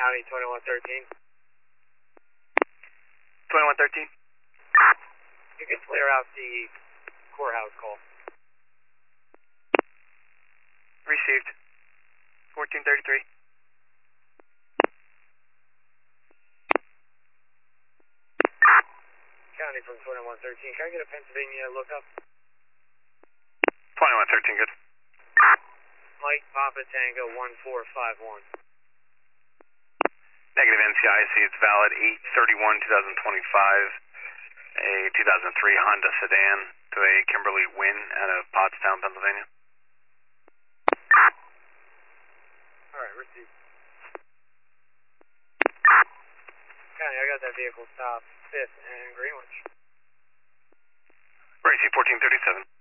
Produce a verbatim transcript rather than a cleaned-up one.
County twenty-one thirteen. twenty-one thirteen. You can clear out the courthouse call. Received. fourteen thirty-three. County from twenty-one thirteen. Can I get a Pennsylvania lookup? twenty-one thirteen, good. Mike Papa Tango one four five one. Negative N C I C, it's valid eight thirty-one twenty twenty-five. A two thousand three Honda sedan to a Kimberly Wynn out of Pottstown, Pennsylvania. Alright, received. County, I got that vehicle stopped fifth and Greenwich. Racy fourteen thirty-seven.